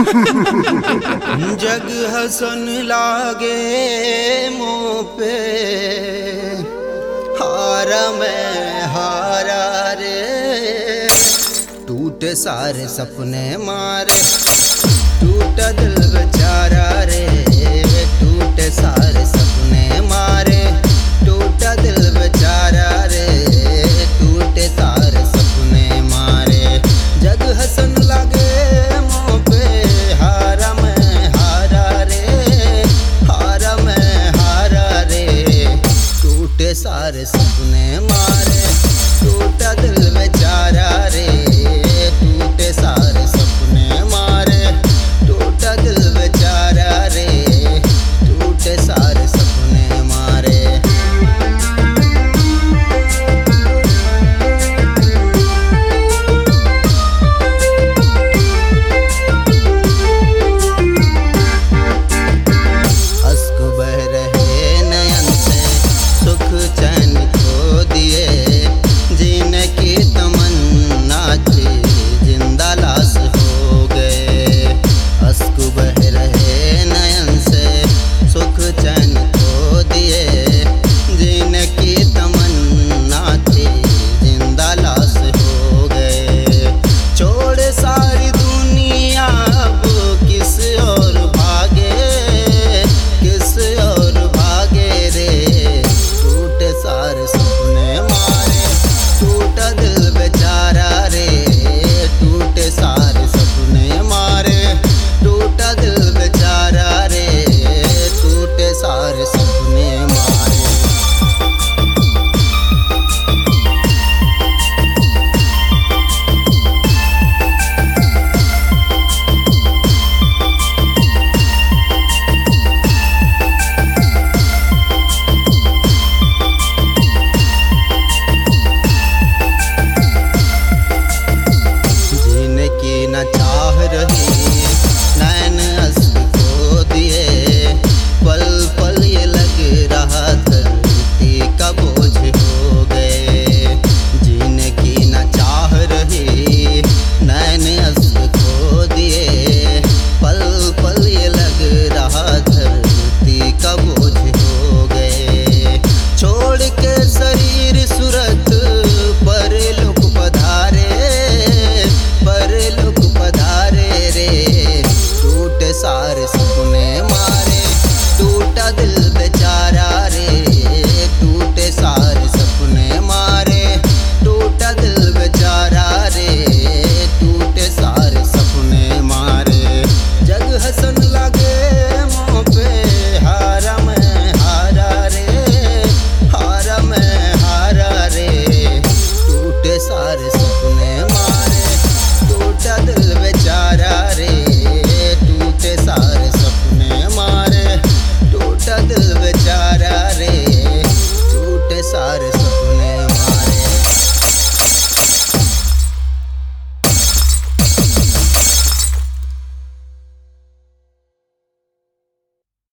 जग हसन लागे मुँह पे, हारा मैं हारा रे। टूटे सारे सपने मारे, टूटा दिल बेचारा रे। टूटे सारे सपने मारे, टूटा दिल बेचारा रे। टूटे सारे सपने मारे, जग हसन लागे मुँह पे, हारा मैं हारा रे। हारा मैं हारा रे। टूटे सारे सपने मारे, टूटा दिल बेचारा रे। टूटे सारे सपने मारे, टूटा दिल बेचारा रे। टूटे सारे सपने मारे। अश्क बह रहे नयन से, सुख चैन खो दिए। जीने की तमन्ना थी, जिंदा लाश हो गए। अश्क बह रहे नयन से, सुख चैन खो दिए। जीने की तमन्ना थी, जिंदा लाश हो गए। छोड़ सारी दुनिया अब किस और भागे, किस और भागे रे। टूटे सारे सपने मारे, टूटा दिल बेचारा रे। टूटे सारे सपने मारे, टूटा दिल बेचारा रे। टूटे सारे सपने मारे। जीने की न चाह रही,